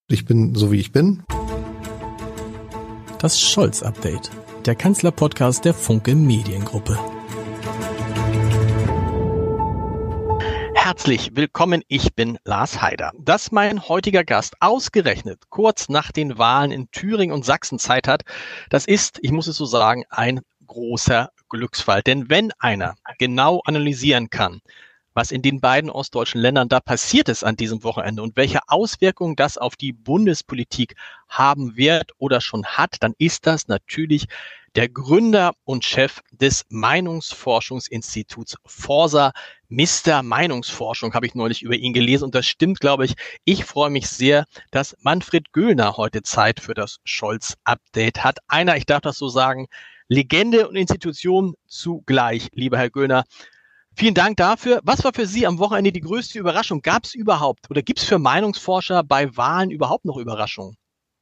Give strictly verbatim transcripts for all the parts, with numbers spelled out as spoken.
Ich bin so, wie ich bin. Das Scholz-Update, der Kanzler-Podcast der Funke Mediengruppe. Herzlich willkommen, ich bin Lars Heider. Dass mein heutiger Gast ausgerechnet kurz nach den Wahlen in Thüringen und Sachsen Zeit hat, das ist, ich muss es so sagen, ein großer Glücksfall. Denn wenn einer genau analysieren kann, was in den beiden ostdeutschen Ländern da passiert ist an diesem Wochenende und welche Auswirkungen das auf die Bundespolitik haben wird oder schon hat, dann ist das natürlich der Gründer und Chef des Meinungsforschungsinstituts Forsa. Mister Meinungsforschung habe ich neulich über ihn gelesen und das stimmt, glaube ich. Ich freue mich sehr, dass Manfred Göllner heute Zeit für das Scholz-Update hat. Einer, ich darf das so sagen, Legende und Institution zugleich, lieber Herr Göllner. Vielen Dank dafür. Was war für Sie am Wochenende die größte Überraschung? Gab es überhaupt oder gibt es für Meinungsforscher bei Wahlen überhaupt noch Überraschungen?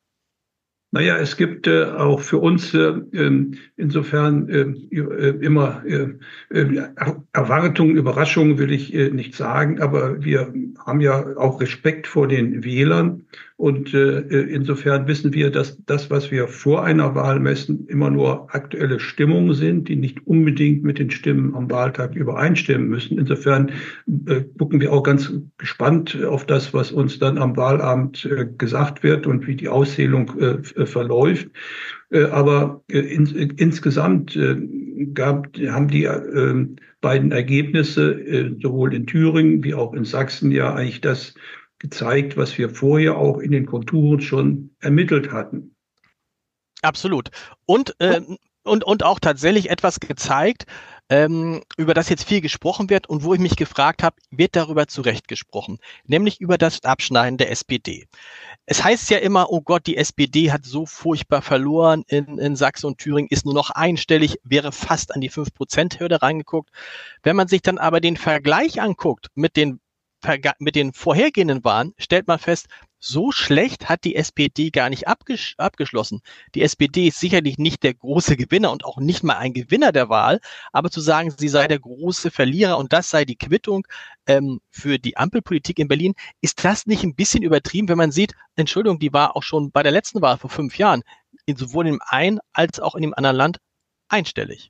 Naja, es gibt äh, auch für uns äh, insofern äh, immer äh, Erwartungen, Überraschungen will ich äh, nicht sagen, aber wir haben ja auch Respekt vor den Wählern und äh, insofern wissen wir, dass das, was wir vor einer Wahl messen, immer nur aktuelle Stimmungen sind, die nicht unbedingt mit den Stimmen am Wahltag übereinstimmen müssen. Insofern äh, gucken wir auch ganz gespannt auf das, was uns dann am Wahlabend äh, gesagt wird und wie die Auszählung äh, verläuft. Aber in, insgesamt gab, haben die beiden Ergebnisse sowohl in Thüringen wie auch in Sachsen ja eigentlich das gezeigt, was wir vorher auch in den Konturen schon ermittelt hatten. Absolut. Und, äh, und, und auch tatsächlich etwas gezeigt, ähm, über das jetzt viel gesprochen wird und wo ich mich gefragt habe, wird darüber zu Recht gesprochen, nämlich über das Abschneiden der S P D. Es heißt ja immer, oh Gott, die S P D hat so furchtbar verloren in, in Sachsen und Thüringen, ist nur noch einstellig, wäre fast an die fünf Prozent Hürde reingeguckt. Wenn man sich dann aber den Vergleich anguckt mit den, mit den vorhergehenden Wahlen, stellt man fest, so schlecht hat die S P D gar nicht abgesch- abgeschlossen. Die S P D ist sicherlich nicht der große Gewinner und auch nicht mal ein Gewinner der Wahl, aber zu sagen, sie sei der große Verlierer und das sei die Quittung ähm, für die Ampelpolitik in Berlin, ist das nicht ein bisschen übertrieben, wenn man sieht, Entschuldigung, die war auch schon bei der letzten Wahl vor fünf Jahren, in sowohl in dem einen als auch in dem anderen Land einstellig.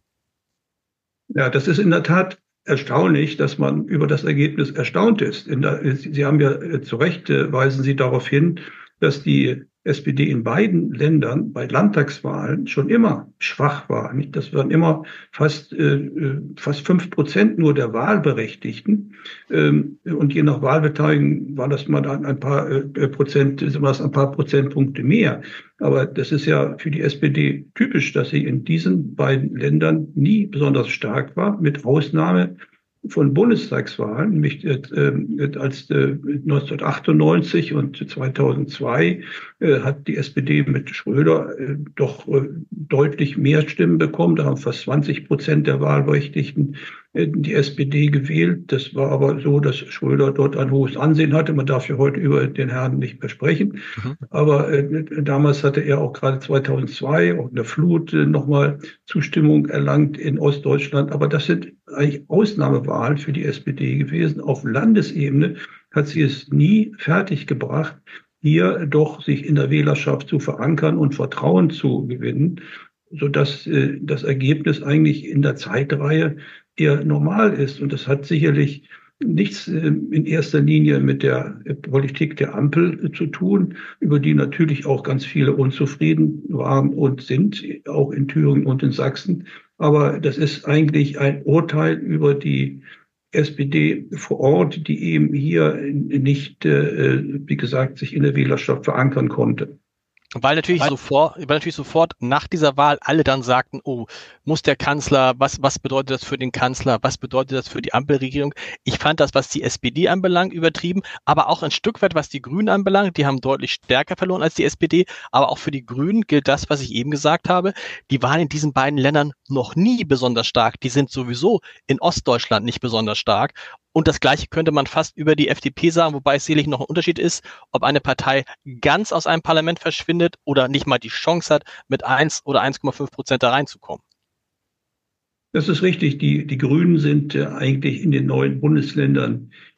Ja, das ist in der Tat erstaunlich, dass man über das Ergebnis erstaunt ist. Der, Sie haben ja zu Recht, weisen Sie darauf hin, dass die S P D in beiden Ländern bei Landtagswahlen schon immer schwach war. Das waren immer fast, äh, fast fünf Prozent nur der Wahlberechtigten. Ähm, und je nach Wahlbeteiligung war das mal ein paar äh, Prozent, war es ein paar Prozentpunkte mehr. Aber das ist ja für die S P D typisch, dass sie in diesen beiden Ländern nie besonders stark war, mit Ausnahme von Bundestagswahlen, nämlich äh, als äh, neunzehnhundertachtundneunzig und zweitausendzwei äh, hat die S P D mit Schröder äh, doch äh, deutlich mehr Stimmen bekommen. Da haben fast zwanzig Prozent der Wahlberechtigten äh, die S P D gewählt. Das war aber so, dass Schröder dort ein hohes Ansehen hatte. Man darf ja heute über den Herrn nicht mehr sprechen. Mhm. Aber äh, damals hatte er auch gerade zweitausendzwei auch in der Flut äh, nochmal Zustimmung erlangt in Ostdeutschland. Aber das sind eigentlich Ausnahmewahlen für die S P D gewesen. Auf Landesebene hat sie es nie fertiggebracht, hier doch sich in der Wählerschaft zu verankern und Vertrauen zu gewinnen, sodass äh, das Ergebnis eigentlich in der Zeitreihe eher normal ist. Und das hat sicherlich nichts äh, in erster Linie mit der äh, Politik der Ampel äh, zu tun, über die natürlich auch ganz viele unzufrieden waren und sind, auch in Thüringen und in Sachsen. Aber das ist eigentlich ein Urteil über die S P D vor Ort, die eben hier nicht, äh, wie gesagt, sich in der Wählerschaft verankern konnte. Weil natürlich sofort, weil natürlich sofort nach dieser Wahl alle dann sagten, oh, muss der Kanzler, was, was bedeutet das für den Kanzler, was bedeutet das für die Ampelregierung? Ich fand das, was die S P D anbelangt, übertrieben, aber auch ein Stück weit, was die Grünen anbelangt, die haben deutlich stärker verloren als die S P D, aber auch für die Grünen gilt das, was ich eben gesagt habe, die waren in diesen beiden Ländern noch nie besonders stark, die sind sowieso in Ostdeutschland nicht besonders stark. Und das Gleiche könnte man fast über die F D P sagen, wobei es sicherlich noch ein Unterschied ist, ob eine Partei ganz aus einem Parlament verschwindet oder nicht mal die Chance hat, mit eins oder eins Komma fünf Prozent da reinzukommen. Das ist richtig. Die, die Grünen sind äh, eigentlich in den neuen Bundesländern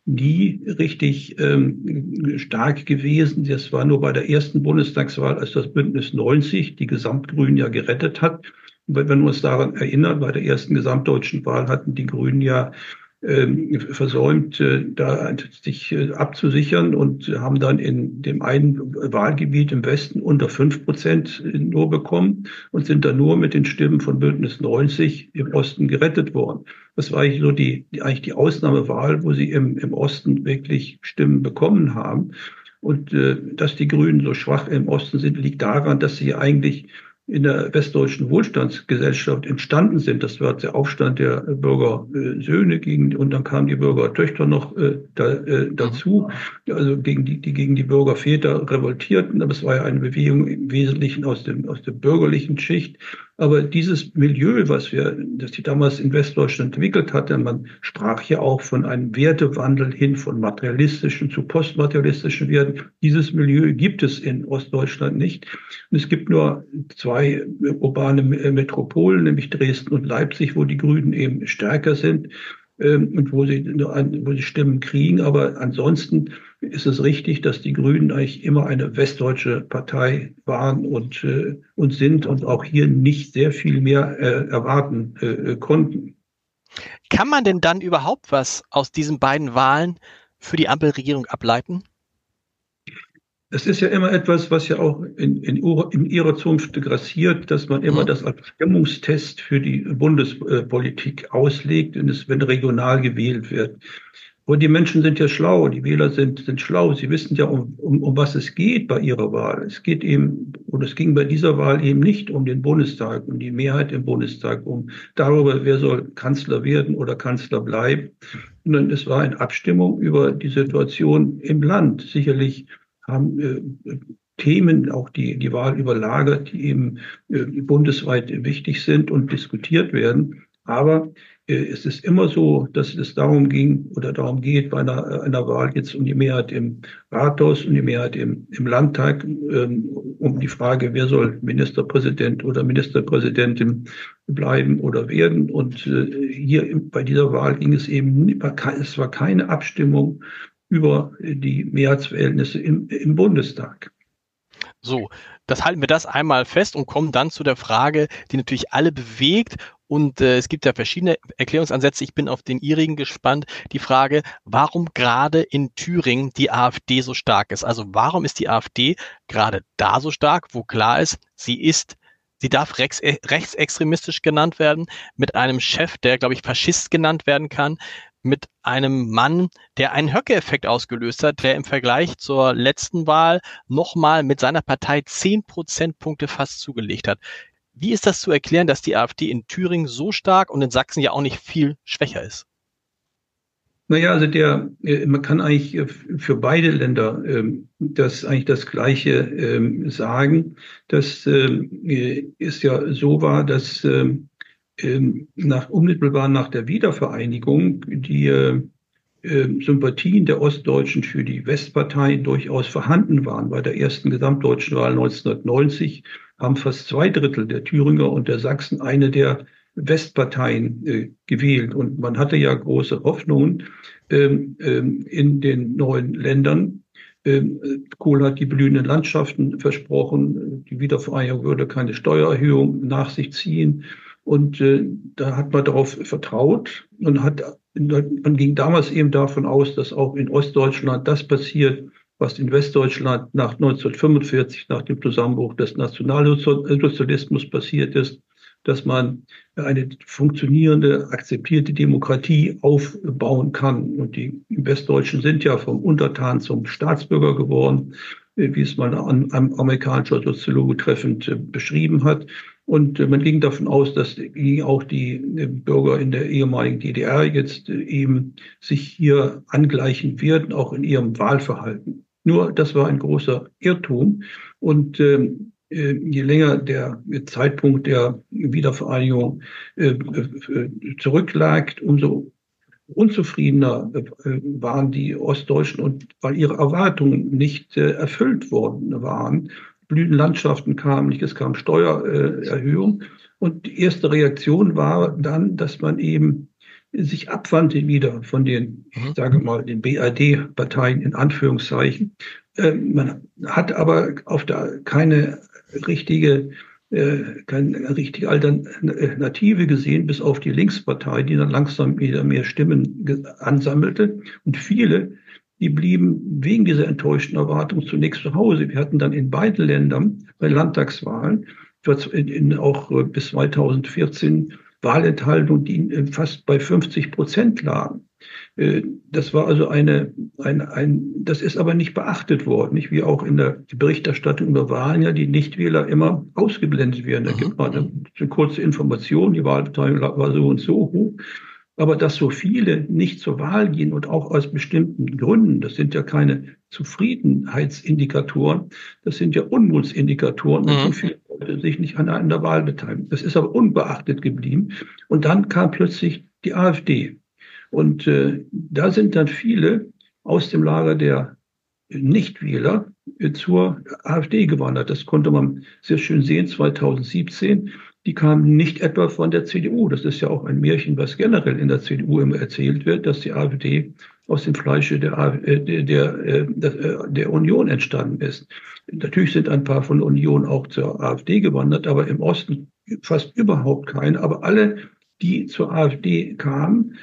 nie richtig ähm, stark gewesen. Das war nur bei der ersten Bundestagswahl, als das Bündnis neunzig die Gesamtgrünen ja gerettet hat. Und wenn wir uns daran erinnern, bei der ersten gesamtdeutschen Wahl hatten die Grünen ja ähm, versäumt, äh, da sich äh, abzusichern und haben dann in dem einen Wahlgebiet im Westen unter fünf Prozent nur bekommen und sind dann nur mit den Stimmen von Bündnis neunzig im Osten gerettet worden. Das war eigentlich so die, die, eigentlich die Ausnahmewahl, wo sie im, im Osten wirklich Stimmen bekommen haben. Und äh, dass die Grünen so schwach im Osten sind, liegt daran, dass sie eigentlich in der westdeutschen Wohlstandsgesellschaft entstanden sind. Das war der Aufstand der Bürgersöhne gegen, und dann kamen die Bürgertöchter noch äh, da, äh, dazu, also gegen die, die gegen die Bürgerväter revoltierten. Aber es war ja eine Bewegung im Wesentlichen aus dem, aus der bürgerlichen Schicht. Aber dieses Milieu, was wir, das die damals in Westdeutschland entwickelt hatte, man sprach ja auch von einem Wertewandel hin von materialistischen zu postmaterialistischen Werten. Dieses Milieu gibt es in Ostdeutschland nicht. Und es gibt nur zwei urbane Metropolen, nämlich Dresden und Leipzig, wo die Grünen eben stärker sind ähm, und wo sie, wo sie Stimmen kriegen. Aber ansonsten ist es richtig, dass die Grünen eigentlich immer eine westdeutsche Partei waren und, äh, und sind und auch hier nicht sehr viel mehr äh, erwarten äh, konnten. Kann man denn dann überhaupt was aus diesen beiden Wahlen für die Ampelregierung ableiten? Es ist ja immer etwas, was ja auch in, in, in ihrer Zunft grassiert, dass man immer mhm. das als Stimmungstest für die Bundespolitik auslegt, wenn es, wenn regional gewählt wird. Aber die Menschen sind ja schlau, die Wähler sind, sind schlau. Sie wissen ja, um, um, um was es geht bei ihrer Wahl. Es geht eben, oder es ging bei dieser Wahl eben nicht um den Bundestag, um die Mehrheit im Bundestag, um darüber, wer soll Kanzler werden oder Kanzler bleiben, sondern es war eine Abstimmung über die Situation im Land. Sicherlich haben äh, Themen auch die, die Wahl überlagert, die eben äh, bundesweit wichtig sind und diskutiert werden. Aber äh, es ist immer so, dass es darum ging oder darum geht bei einer, einer Wahl jetzt um die Mehrheit im Rathaus, um die Mehrheit im, im Landtag, ähm, um die Frage, wer soll Ministerpräsident oder Ministerpräsidentin bleiben oder werden. Und äh, hier bei dieser Wahl ging es eben, es war keine Abstimmung über die Mehrheitsverhältnisse im, im Bundestag. So, das halten wir das einmal fest und kommen dann zu der Frage, die natürlich alle bewegt. Und äh, es gibt ja verschiedene Erklärungsansätze. Ich bin auf den Ihrigen gespannt. Die Frage, warum gerade in Thüringen die AfD so stark ist. Also warum ist die AfD gerade da so stark, wo klar ist, sie ist, sie darf rechts, rechtsextremistisch genannt werden, mit einem Chef, der, glaube ich, Faschist genannt werden kann, mit einem Mann, der einen Höcke-Effekt ausgelöst hat, der im Vergleich zur letzten Wahl nochmal mit seiner Partei zehn Prozentpunkte fast zugelegt hat. Wie ist das zu erklären, dass die AfD in Thüringen so stark und in Sachsen ja auch nicht viel schwächer ist? Naja, also der, man kann eigentlich für beide Länder ähm, das eigentlich das Gleiche ähm, sagen. Das ähm, ist ja so war, dass ähm, nach, unmittelbar nach der Wiedervereinigung die äh, Sympathien der Ostdeutschen für die Westpartei durchaus vorhanden waren. Bei der ersten gesamtdeutschen Wahl neunzehnhundertneunzig haben fast zwei Drittel der Thüringer und der Sachsen eine der Westparteien äh, gewählt. Und man hatte ja große Hoffnungen ähm, ähm, in den neuen Ländern. Ähm, Kohl hat die blühenden Landschaften versprochen. Die Wiedervereinigung würde keine Steuererhöhung nach sich ziehen. Und äh, da hat man darauf vertraut und hat, man ging damals eben davon aus, dass auch in Ostdeutschland das passiert, was in Westdeutschland nach neunzehnhundertfünfundvierzig, nach dem Zusammenbruch des Nationalsozialismus passiert ist, dass man eine funktionierende, akzeptierte Demokratie aufbauen kann. Und die Westdeutschen sind ja vom Untertan zum Staatsbürger geworden, wie es mal ein amerikanischer Soziologe treffend beschrieben hat. Und man ging davon aus, dass auch die Bürger in der ehemaligen D D R jetzt eben sich hier angleichen werden, auch in ihrem Wahlverhalten. Nur das war ein großer Irrtum. Und äh, je länger der Zeitpunkt der Wiedervereinigung äh, zurücklag, umso unzufriedener äh, waren die Ostdeutschen, und weil ihre Erwartungen nicht äh, erfüllt worden waren. Blühende Landschaften kamen nicht, es kam Steuererhöhung. Und die erste Reaktion war dann, dass man eben sich abwandte wieder von den, ich sage mal, den B R D-Parteien in Anführungszeichen. Man hat aber auf der keine richtige, keine richtige Alternative gesehen, bis auf die Linkspartei, die dann langsam wieder mehr Stimmen ansammelte. Und viele, die blieben wegen dieser enttäuschten Erwartung zunächst zu Hause. Wir hatten dann in beiden Ländern bei Landtagswahlen, auch bis zweitausendvierzehn, Wahlenthaltung, die fast bei fünfzig Prozent lagen. Das war also eine, ein, ein, das ist aber nicht beachtet worden, nicht wie auch in der Berichterstattung über Wahlen ja die Nichtwähler immer ausgeblendet werden. Da gibt man eine kurze Information, die Wahlbeteiligung war so und so hoch. Aber dass so viele nicht zur Wahl gehen und auch aus bestimmten Gründen, das sind ja keine Zufriedenheitsindikatoren, das sind ja Unmutsindikatoren, wenn so viele Leute sich nicht an, an der Wahl beteiligen. Das ist aber unbeachtet geblieben. Und dann kam plötzlich die AfD. Und äh, da sind dann viele aus dem Lager der Nichtwähler äh, zur AfD gewandert. Das konnte man sehr schön sehen zweitausendsiebzehn. Die kamen nicht etwa von der C D U. Das ist ja auch ein Märchen, was generell in der C D U immer erzählt wird, dass die AfD aus dem Fleische der, der, der, der, der Union entstanden ist. Natürlich sind ein paar von der Union auch zur AfD gewandert, aber im Osten fast überhaupt keine. Aber alle, die zur AfD kamen,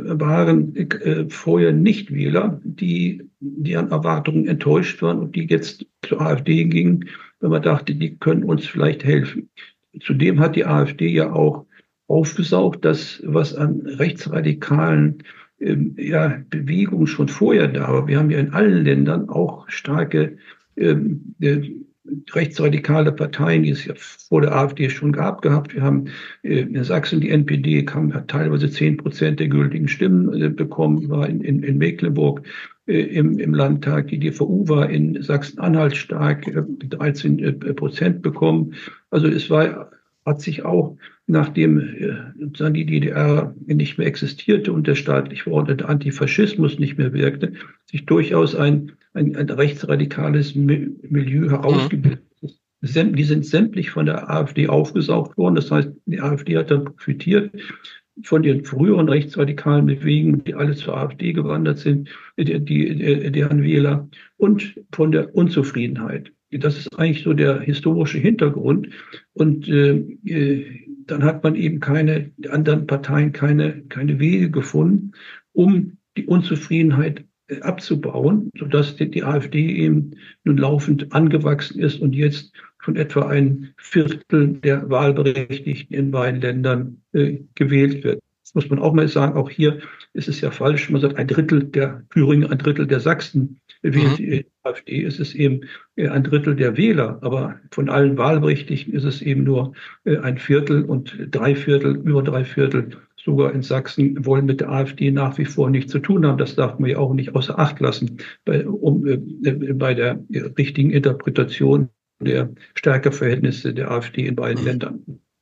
waren äh, vorher Nichtwähler, die deren Erwartungen enttäuscht waren und die jetzt zur AfD gingen, wenn man dachte, die können uns vielleicht helfen. Zudem hat die AfD ja auch aufgesaugt, das, was an rechtsradikalen ähm, ja, Bewegungen schon vorher da war. Wir haben ja in allen Ländern auch starke ähm, äh, rechtsradikale Parteien, die es ja vor der AfD schon gab gehabt. Wir haben äh, in Sachsen die N P D, kam, hat teilweise zehn Prozent der gültigen Stimmen äh, bekommen, war in, in, in Mecklenburg äh, im, im Landtag. Die D V U war in Sachsen-Anhalt stark, äh, dreizehn Prozent bekommen. Also es war, hat sich auch, nachdem äh, die D D R nicht mehr existierte und der staatlich verordnete Antifaschismus nicht mehr wirkte, sich durchaus ein Ein, ein rechtsradikales Milieu herausgebildet ist. Die sind sämtlich von der AfD aufgesaugt worden. Das heißt, die AfD hat dann profitiert von den früheren rechtsradikalen Bewegungen, die alle zur AfD gewandert sind, die, die, deren Wähler, und von der Unzufriedenheit. Das ist eigentlich so der historische Hintergrund. Und äh, dann hat man eben keine, die anderen Parteien keine, keine Wege gefunden, um die Unzufriedenheit abzubauen, sodass die, die AfD eben nun laufend angewachsen ist und jetzt von etwa ein Viertel der Wahlberechtigten in beiden Ländern äh, gewählt wird. Das muss man auch mal sagen, auch hier ist es ja falsch. Man sagt, ein Drittel der Thüringen, ein Drittel der Sachsen wählt die AfD. Es ist eben äh, ein Drittel der Wähler, aber von allen Wahlberechtigten ist es eben nur äh, ein Viertel und drei Viertel, über drei Viertel sogar in Sachsen wollen mit der AfD nach wie vor nichts zu tun haben. Das darf man ja auch nicht außer Acht lassen, bei, um, äh, bei der richtigen Interpretation der Stärkeverhältnisse der AfD in beiden Ländern.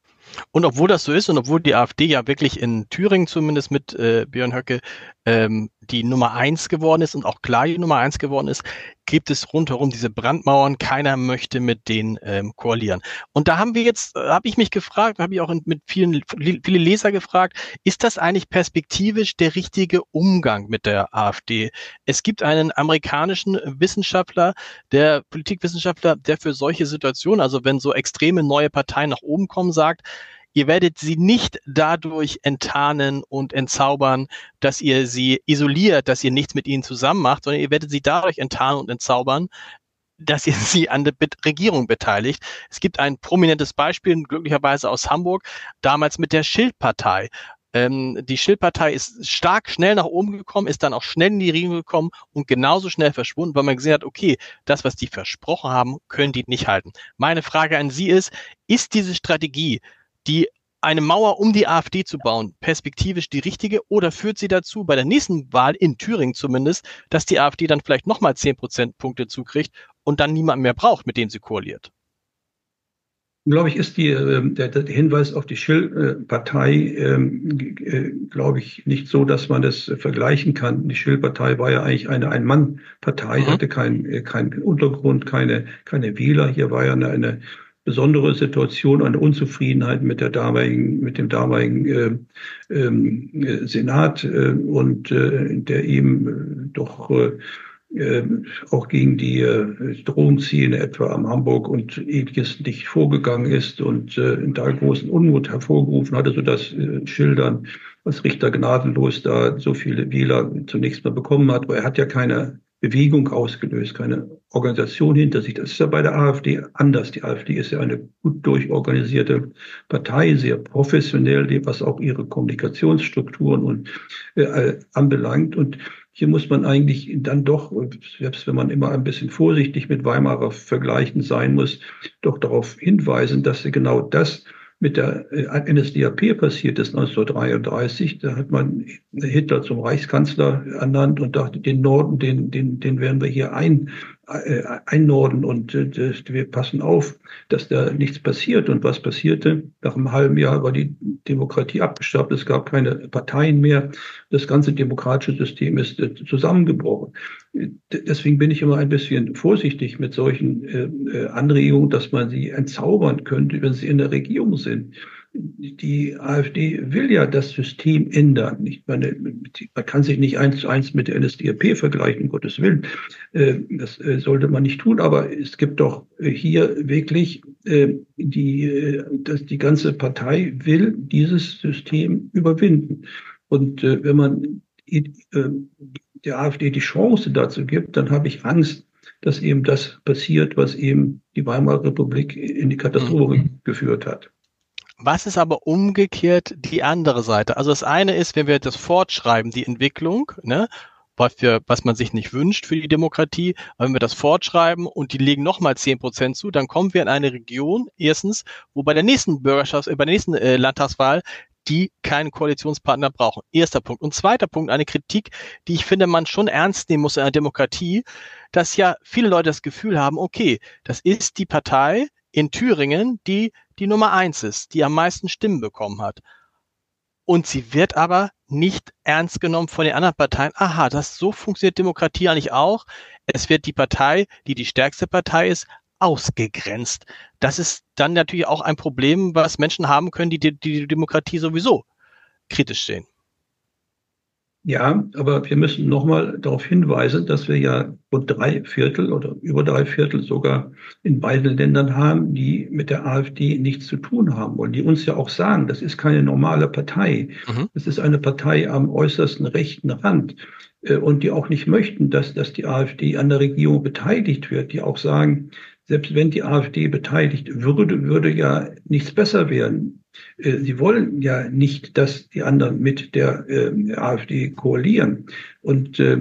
Und obwohl das so ist und obwohl die AfD ja wirklich in Thüringen zumindest mit äh, Björn Höcke ähm, die Nummer eins geworden ist und auch klar die Nummer eins geworden ist, gibt es rundherum diese Brandmauern. Keiner möchte mit denen ähm, koalieren. Und da haben wir jetzt, äh, habe ich mich gefragt, habe ich auch mit vielen viele Leser gefragt, ist das eigentlich perspektivisch der richtige Umgang mit der AfD? Es gibt einen amerikanischen Wissenschaftler, der Politikwissenschaftler, der für solche Situationen, also wenn so extreme neue Parteien nach oben kommen, sagt, ihr werdet sie nicht dadurch enttarnen und entzaubern, dass ihr sie isoliert, dass ihr nichts mit ihnen zusammen macht, sondern ihr werdet sie dadurch enttarnen und entzaubern, dass ihr sie an der Regierung beteiligt. Es gibt ein prominentes Beispiel, glücklicherweise aus Hamburg, damals mit der Schildpartei. Ähm, die Schildpartei ist stark schnell nach oben gekommen, ist dann auch schnell in die Regierung gekommen und genauso schnell verschwunden, weil man gesehen hat, okay, das, was die versprochen haben, können die nicht halten. Meine Frage an Sie ist, ist diese Strategie, die eine Mauer um die AfD zu bauen, perspektivisch die richtige, oder führt sie dazu, bei der nächsten Wahl in Thüringen zumindest, dass die AfD dann vielleicht nochmal zehn Prozentpunkte zukriegt und dann niemand mehr braucht, mit dem sie koaliert? Glaube ich, ist die, der, der Hinweis auf die Schill-Partei, äh, glaube ich, nicht so, dass man das vergleichen kann. Die Schill-Partei war ja eigentlich eine Ein-Mann-Partei, mhm. hatte keinen kein Untergrund, keine, keine Wähler. Hier war ja eine, eine besondere Situation, eine Unzufriedenheit mit der damaligen, mit dem damaligen äh, äh, Senat äh, und äh, der eben äh, doch äh, auch gegen die äh, Drogenszene etwa am Hamburg und ähnliches nicht vorgegangen ist und äh, da großen Unmut hervorgerufen hatte, sodass äh, Schildern als Richter gnadenlos da so viele Wähler zunächst mal bekommen hat. Aber er hat ja keine Bewegung ausgelöst, keine Organisation hinter sich. Das ist ja bei der AfD anders. Die AfD ist ja eine gut durchorganisierte Partei, sehr professionell, was auch ihre Kommunikationsstrukturen und äh, anbelangt. Und hier muss man eigentlich dann doch, selbst wenn man immer ein bisschen vorsichtig mit Weimarer Vergleichen sein muss, doch darauf hinweisen, dass sie genau das mit der N S D A P passiert ist neunzehnhundertdreiunddreißig. Da hat man Hitler zum Reichskanzler ernannt und dachte, den Norden, den, den, den werden wir hier ein, äh, einnorden und äh, wir passen auf, dass da nichts passiert. Und was passierte? Nach einem halben Jahr war die Demokratie abgeschafft. Es gab keine Parteien mehr. Das ganze demokratische System ist äh, zusammengebrochen. Deswegen bin ich immer ein bisschen vorsichtig mit solchen äh, Anregungen, dass man sie entzaubern könnte, wenn sie in der Regierung sind. Die AfD will ja das System ändern. Ich meine, man kann sich nicht eins zu eins mit der N S D A P vergleichen, um Gottes Willen. Äh, das äh, sollte man nicht tun. Aber es gibt doch hier wirklich äh, die, äh, dass die ganze Partei will dieses System überwinden. Und äh, wenn man äh, der AfD die Chance dazu gibt, dann habe ich Angst, dass eben das passiert, was eben die Weimarer Republik in die Katastrophe mhm. geführt hat. Was ist aber umgekehrt die andere Seite? Also das eine ist, wenn wir das fortschreiben, die Entwicklung, ne, was, wir, was man sich nicht wünscht für die Demokratie, aber wenn wir das fortschreiben und die legen nochmal zehn Prozent zu, dann kommen wir in eine Region, erstens, wo bei der nächsten Bürgerschafts-, bei der nächsten äh, Landtagswahl die keinen Koalitionspartner brauchen. Erster Punkt. Und zweiter Punkt, eine Kritik, die ich finde, man schon ernst nehmen muss in einer Demokratie, dass ja viele Leute das Gefühl haben, okay, das ist die Partei in Thüringen, die die Nummer eins ist, die am meisten Stimmen bekommen hat. Und sie wird aber nicht ernst genommen von den anderen Parteien. Aha, das so funktioniert Demokratie eigentlich auch. Es wird die Partei, die die stärkste Partei ist, ausgegrenzt. Das ist dann natürlich auch ein Problem, was Menschen haben können, die die, die Demokratie sowieso kritisch sehen. Ja, aber wir müssen nochmal darauf hinweisen, dass wir ja rund drei Viertel oder über drei Viertel sogar in beiden Ländern haben, die mit der AfD nichts zu tun haben und die uns ja auch sagen, das ist keine normale Partei. Mhm. Das ist eine Partei am äußersten rechten Rand äh, und die auch nicht möchten, dass, dass die AfD an der Regierung beteiligt wird, die auch sagen, selbst wenn die AfD beteiligt würde, würde ja nichts besser werden. Sie wollen ja nicht, dass die anderen mit der äh, AfD koalieren. Und äh,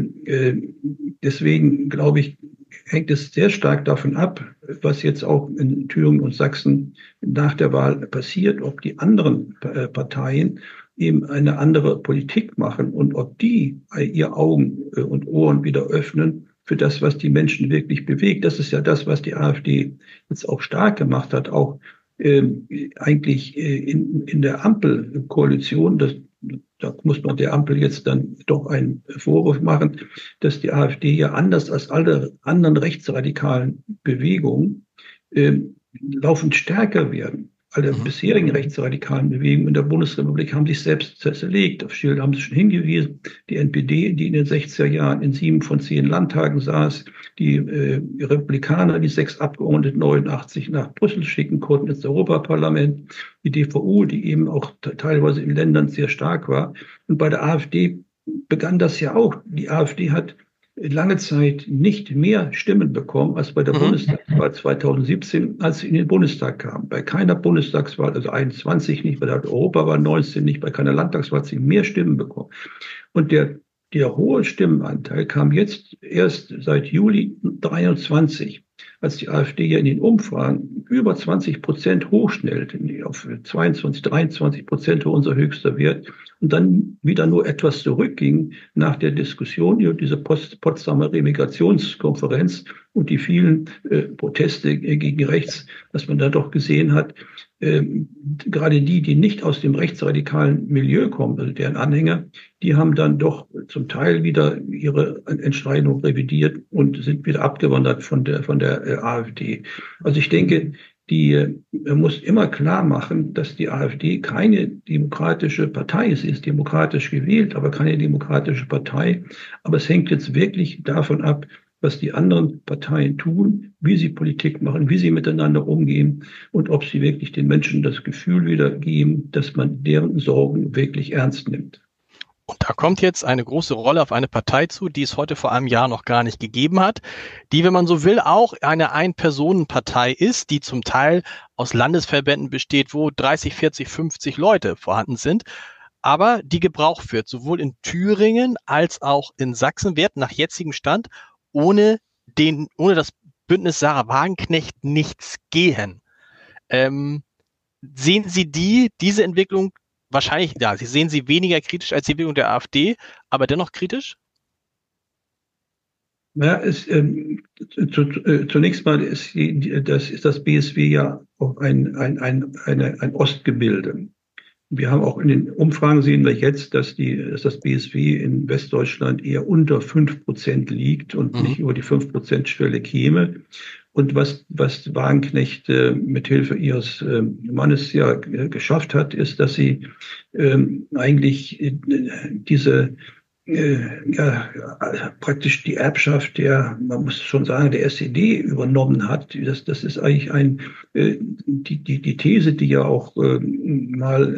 deswegen, glaube ich, hängt es sehr stark davon ab, was jetzt auch in Thüringen und Sachsen nach der Wahl passiert, ob die anderen äh, Parteien eben eine andere Politik machen und ob die ihr Augen äh, und Ohren wieder öffnen für das, was die Menschen wirklich bewegt. Das ist ja das, was die AfD jetzt auch stark gemacht hat, auch äh, eigentlich äh, in, in der Ampelkoalition. Das, da muss man der Ampel jetzt dann doch einen Vorwurf machen, dass die AfD ja anders als alle anderen rechtsradikalen Bewegungen äh, laufend stärker werden. Alle mhm. bisherigen rechtsradikalen Bewegungen in der Bundesrepublik haben sich selbst zerlegt. Auf Schild haben sie schon hingewiesen. Die N P D, die in den sechziger Jahren in sieben von zehn Landtagen saß, die äh, Republikaner, die sechs Abgeordnete neunundachtzig nach Brüssel schicken konnten ins Europaparlament, die D V U, die eben auch teilweise in Ländern sehr stark war. Und bei der AfD begann das ja auch. Die AfD hat lange Zeit nicht mehr Stimmen bekommen als bei der mhm. Bundestagswahl zweitausendsiebzehn, als sie in den Bundestag kam. Bei keiner Bundestagswahl, also einundzwanzig nicht, bei der Europawahl neunzehn nicht, bei keiner Landtagswahl hat sie mehr Stimmen bekommen. Und der, der hohe Stimmenanteil kam jetzt erst seit Juli dreiundzwanzig, als die AfD ja in den Umfragen über zwanzig Prozent hochschnellte, auf zweiundzwanzig, dreiundzwanzig Prozent war unser höchster Wert, und dann wieder nur etwas zurückging nach der Diskussion über diese Potsdamer Remigrationskonferenz und die vielen äh, Proteste äh, gegen rechts, dass man da doch gesehen hat, äh, gerade die, die nicht aus dem rechtsradikalen Milieu kommen, also deren Anhänger, die haben dann doch zum Teil wieder ihre Entscheidung revidiert und sind wieder abgewandert von der, von der äh, AfD. Also ich denke, die man muss immer klar machen, dass die AfD keine demokratische Partei ist. Sie ist demokratisch gewählt, aber keine demokratische Partei. Aber es hängt jetzt wirklich davon ab, was die anderen Parteien tun, wie sie Politik machen, wie sie miteinander umgehen und ob sie wirklich den Menschen das Gefühl wiedergeben, dass man deren Sorgen wirklich ernst nimmt. Und da kommt jetzt eine große Rolle auf eine Partei zu, die es heute vor einem Jahr noch gar nicht gegeben hat, die, wenn man so will, auch eine Ein-Personen-Partei ist, die zum Teil aus Landesverbänden besteht, wo dreißig, vierzig, fünfzig Leute vorhanden sind, aber die gebraucht wird, sowohl in Thüringen als auch in Sachsen, wird nach jetzigem Stand ohne den, ohne das Bündnis Sarah Wagenknecht nichts gehen. Ähm, sehen Sie die, diese Entwicklung wahrscheinlich, ja, Sie sehen sie weniger kritisch als die Entwicklung der AfD, aber dennoch kritisch? Ja, es, ähm, zu, äh, zunächst mal ist, die, das, ist das B S W ja auch ein, ein, ein, eine, ein Ostgebilde. Wir haben auch in den Umfragen sehen wir jetzt, dass, die, dass das B S W in Westdeutschland eher unter fünf Prozent liegt und mhm. nicht über die fünf Prozent Schwelle käme. Und was, was Wagenknecht äh, mit Hilfe ihres äh, Mannes ja äh, geschafft hat, ist, dass sie äh, eigentlich äh, diese äh, ja, praktisch die Erbschaft der, man muss schon sagen, der S E D übernommen hat. Das, das ist eigentlich ein, äh, die, die, die These, die ja auch äh, mal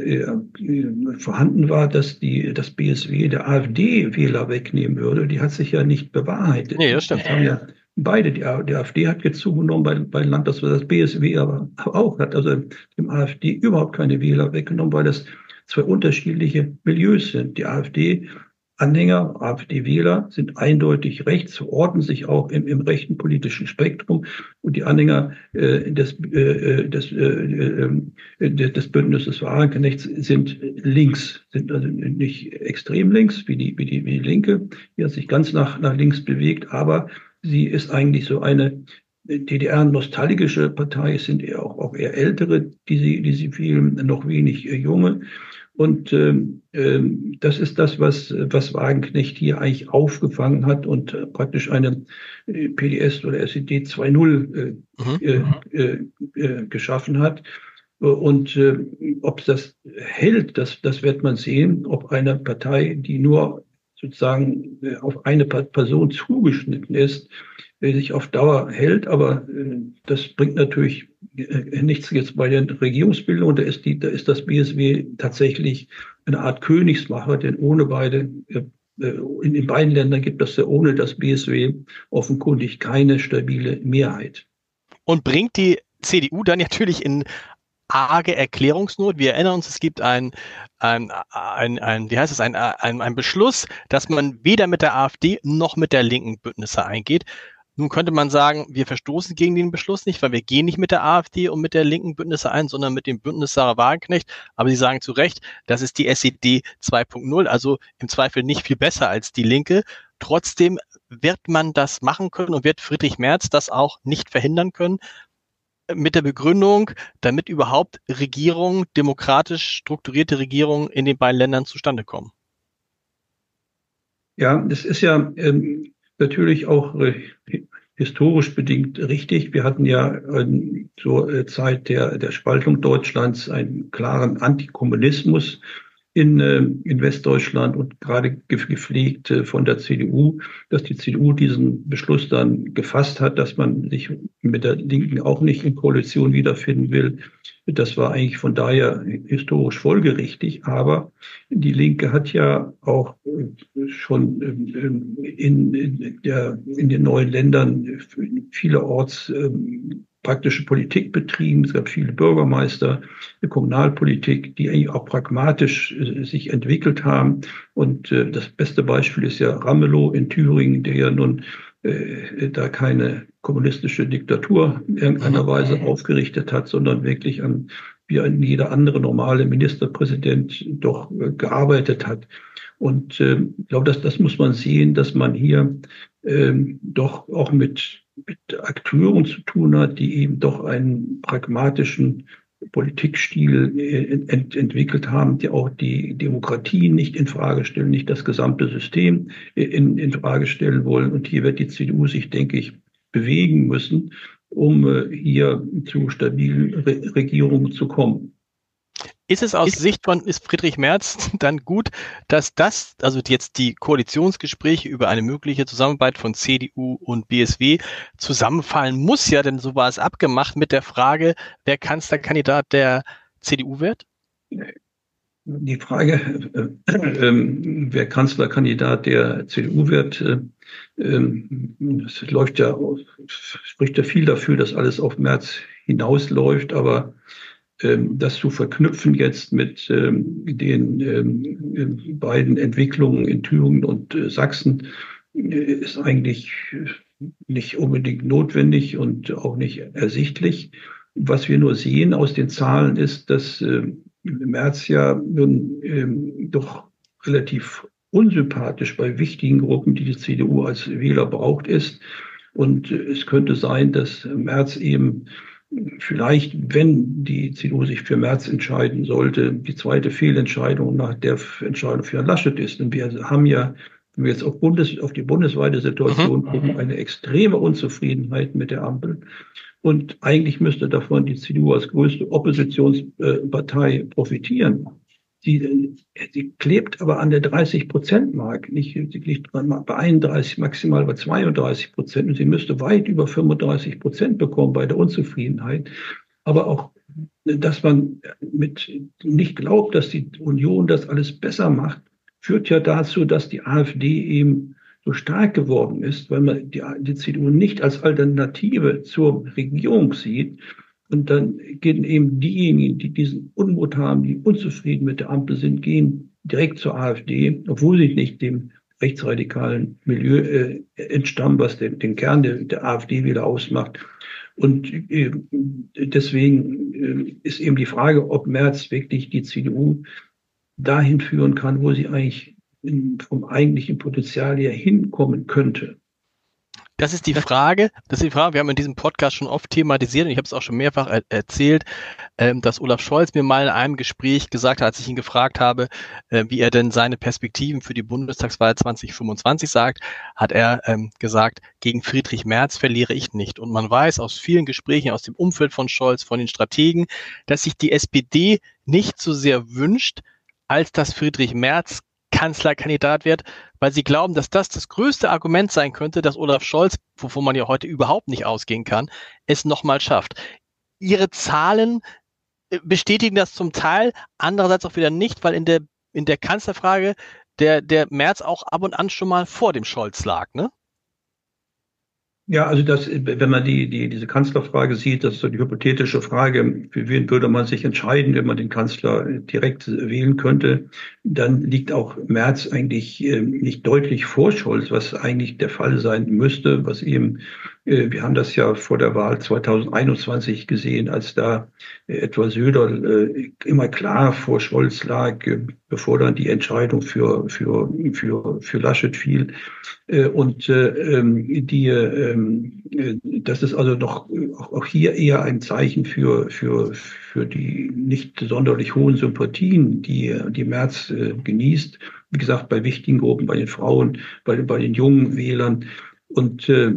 äh, vorhanden war, dass die, das B S W der AfD Wähler wegnehmen würde, die hat sich ja nicht bewahrheitet. Nee, das stimmt. Das haben ja beide, die, die AfD hat jetzt zugenommen bei, bei Landtagswahl, das B S W aber auch, hat also dem AfD überhaupt keine Wähler weggenommen, weil das zwei unterschiedliche Milieus sind. Die AfD Anhänger, AfD-Wähler sind eindeutig rechts, verorten sich auch im, im rechten politischen Spektrum, und die Anhänger äh, des, äh, des, äh, äh, des Bündnisses Wagenknecht sind links, sind also nicht extrem links wie die, wie die, wie die Linke, die hat sich ganz nach, nach links bewegt, aber sie ist eigentlich so eine D D R-nostalgische Partei, es sind eher auch, auch eher ältere, die sie, die sie wählen, noch wenig äh, junge. Und ähm, ähm, das ist das, was, was Wagenknecht hier eigentlich aufgefangen hat und äh, praktisch eine äh, P D S oder S E D zwei Punkt null äh, mhm. äh, äh, geschaffen hat. Und äh, ob das hält, das, das wird man sehen, ob eine Partei, die nur sozusagen äh, auf eine Person zugeschnitten ist, äh, sich auf Dauer hält. Aber äh, das bringt natürlich äh, nichts jetzt bei der Regierungsbildung. Da ist, die, da ist das B S W tatsächlich eine Art Königsmacher, denn ohne beide, äh, in den beiden Ländern gibt es ja ohne das B S W offenkundig keine stabile Mehrheit. Und bringt die C D U dann natürlich in arge Erklärungsnot. Wir erinnern uns, es gibt ein, ein, ein, ein wie heißt es, ein, ein, ein Beschluss, dass man weder mit der AfD noch mit der Linken Bündnisse eingeht. Nun könnte man sagen, wir verstoßen gegen den Beschluss nicht, weil wir gehen nicht mit der AfD und mit der Linken Bündnisse ein, sondern mit dem Bündnis Sarah Wagenknecht. Aber Sie sagen zu Recht, das ist die S E D zwei Punkt null, also im Zweifel nicht viel besser als die Linke. Trotzdem wird man das machen können und wird Friedrich Merz das auch nicht verhindern können, mit der Begründung, damit überhaupt Regierungen, demokratisch strukturierte Regierungen in den beiden Ländern zustande kommen. Ja, das ist ja ähm, natürlich auch äh, historisch bedingt richtig. Wir hatten ja äh, zur äh, Zeit der, der Spaltung Deutschlands einen klaren Antikommunismus in, äh, in Westdeutschland und gerade gepflegt äh, von der C D U, dass die C D U diesen Beschluss dann gefasst hat, dass man sich mit der Linken auch nicht in Koalition wiederfinden will. Das war eigentlich von daher historisch folgerichtig, aber die Linke hat ja auch schon in, in, der, in den neuen Ländern vielerorts ähm, praktische Politik betrieben. Es gab viele Bürgermeister, eine Kommunalpolitik, die eigentlich auch pragmatisch äh, sich entwickelt haben. Und äh, das beste Beispiel ist ja Ramelow in Thüringen, der ja nun äh, da keine kommunistische Diktatur in irgendeiner Weise aufgerichtet hat, sondern wirklich an, wie ein jeder andere normale Ministerpräsident doch äh, gearbeitet hat. Und äh, ich glaube, das, das muss man sehen, dass man hier äh, doch auch mit, mit Akteuren zu tun hat, die eben doch einen pragmatischen Politikstil äh, ent, entwickelt haben, die auch die Demokratie nicht in Frage stellen, nicht das gesamte System in, in Frage stellen wollen. Und hier wird die C D U sich, denke ich, bewegen müssen. um äh, hier zu stabilen Re- Regierungen zu kommen. Ist es aus Sicht von ist Friedrich Merz dann gut, dass das, also jetzt die Koalitionsgespräche über eine mögliche Zusammenarbeit von C D U und B S W zusammenfallen muss ja, denn so war es abgemacht mit der Frage, wer Kanzlerkandidat der C D U wird? Die Frage, äh, äh, wer Kanzlerkandidat der C D U wird, äh, äh, es läuft ja, spricht ja viel dafür, dass alles auf Merz hinausläuft, aber ähm, das zu verknüpfen jetzt mit ähm, den ähm, beiden Entwicklungen in Thüringen und äh, Sachsen äh, ist eigentlich nicht unbedingt notwendig und auch nicht ersichtlich. Was wir nur sehen aus den Zahlen ist, dass äh, Merz ja nun ähm, doch relativ unsympathisch bei wichtigen Gruppen, die die C D U als Wähler braucht, ist. Und äh, es könnte sein, dass Merz eben vielleicht, wenn die C D U sich für Merz entscheiden sollte, die zweite Fehlentscheidung nach der Entscheidung für Herrn Laschet ist. Und wir haben ja, wenn wir jetzt auf, Bundes, auf die bundesweite Situation mhm. gucken, eine extreme Unzufriedenheit mit der Ampel. Und eigentlich müsste davon die C D U als größte Oppositionspartei profitieren. Sie, sie klebt aber an der dreißig-Prozent-Mark. Nicht, sie liegt bei einunddreißig, maximal bei zweiunddreißig Prozent. Und sie müsste weit über fünfunddreißig Prozent bekommen bei der Unzufriedenheit. Aber auch, dass man mit nicht glaubt, dass die Union das alles besser macht, führt ja dazu, dass die AfD eben so stark geworden ist, weil man die, die C D U nicht als Alternative zur Regierung sieht. Und dann gehen eben diejenigen, die diesen Unmut haben, die unzufrieden mit der Ampel sind, gehen direkt zur AfD, obwohl sie nicht dem rechtsradikalen Milieu äh, entstammen, was den, den Kern der, der AfD wieder ausmacht. Und äh, deswegen äh, ist eben die Frage, ob Merz wirklich die C D U dahin führen kann, wo sie eigentlich in, vom eigentlichen Potenzial her hinkommen könnte. Das ist die Frage, das ist die Frage, wir haben in diesem Podcast schon oft thematisiert und ich habe es auch schon mehrfach er- erzählt, ähm, dass Olaf Scholz mir mal in einem Gespräch gesagt hat, als ich ihn gefragt habe, äh, wie er denn seine Perspektiven für die Bundestagswahl zwanzig fünfundzwanzig sagt, hat er ähm, gesagt, gegen Friedrich Merz verliere ich nicht. Und man weiß aus vielen Gesprächen aus dem Umfeld von Scholz, von den Strategen, dass sich die S P D nicht so sehr wünscht, als dass Friedrich Merz Kanzlerkandidat wird, weil sie glauben, dass das das größte Argument sein könnte, dass Olaf Scholz, wovon man ja heute überhaupt nicht ausgehen kann, es nochmal schafft. Ihre Zahlen bestätigen das zum Teil, andererseits auch wieder nicht, weil in der, in der Kanzlerfrage der, der Merz auch ab und an schon mal vor dem Scholz lag, ne? Ja, also das, wenn man die, die, diese Kanzlerfrage sieht, das ist so die hypothetische Frage, für wen würde man sich entscheiden, wenn man den Kanzler direkt wählen könnte, dann liegt auch Merz eigentlich nicht deutlich vor Scholz, was eigentlich der Fall sein müsste, was eben, wir haben das ja vor der Wahl zweitausendeinundzwanzig gesehen, als da etwa Söder immer klar vor Scholz lag, bevor dann die Entscheidung für, für, für, für Laschet fiel. Und die, das ist also doch auch hier eher ein Zeichen für, für, für die nicht sonderlich hohen Sympathien, die, die Merz genießt. Wie gesagt, bei wichtigen Gruppen, bei den Frauen, bei, bei den jungen Wählern. Und äh,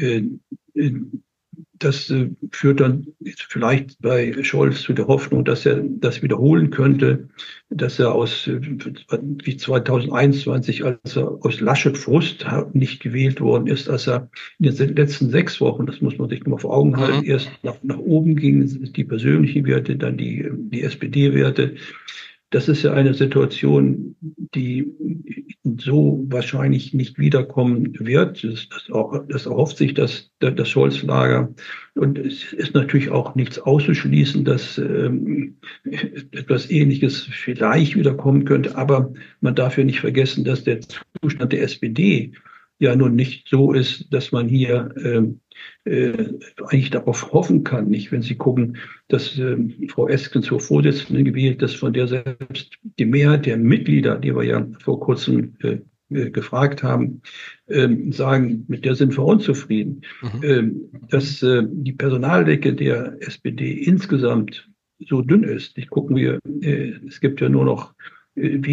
das äh, führt dann vielleicht bei Scholz zu der Hoffnung, dass er das wiederholen könnte, dass er aus äh, wie zweitausendeinundzwanzig, als er aus Laschet Frust nicht gewählt worden ist, als er in den letzten sechs Wochen, das muss man sich nur mal vor Augen halten, mhm. erst nach, nach oben ging, die persönlichen Werte, dann die, die S P D-Werte. Das ist ja eine Situation, die so wahrscheinlich nicht wiederkommen wird. Das, das, auch, das erhofft sich das, das Scholz-Lager. Und es ist natürlich auch nichts auszuschließen, dass ähm, etwas Ähnliches vielleicht wiederkommen könnte. Aber man darf ja nicht vergessen, dass der Zustand der S P D ja nun nicht so ist, dass man hier ähm, äh, eigentlich darauf hoffen kann, nicht? Wenn Sie gucken, dass äh, Frau Esken zur Vorsitzenden gewählt ist, von der selbst die Mehrheit der Mitglieder, die wir ja vor kurzem äh, äh, gefragt haben, äh, sagen, mit der sind wir unzufrieden. Mhm. Äh, dass äh, die Personaldecke der S P D insgesamt so dünn ist. Ich gucken wir, äh, es gibt ja nur noch